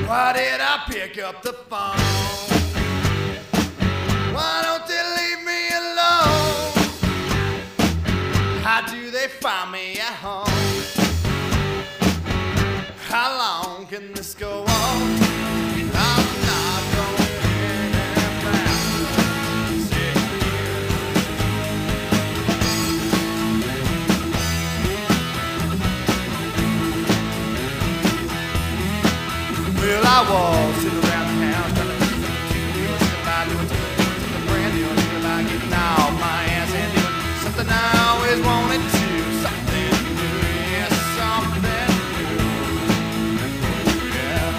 Why did I pick up the phone? Why don't they leave me alone? How do they find me at home? How long can this go on? I'm not going any faster. Well, I was sitting around the house trying to think something about doing something brand new, thinking about getting off my ass and doing something I always wanted to. Something new, yes, something new. Yeah.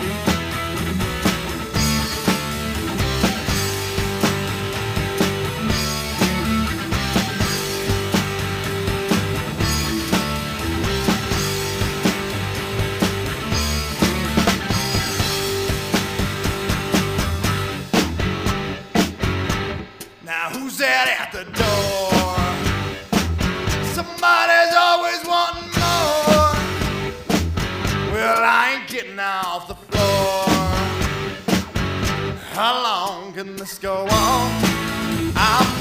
Now who's that at the door? Somebody's always wanting more. Well, I ain't getting off the floor. How long can this go on? I'm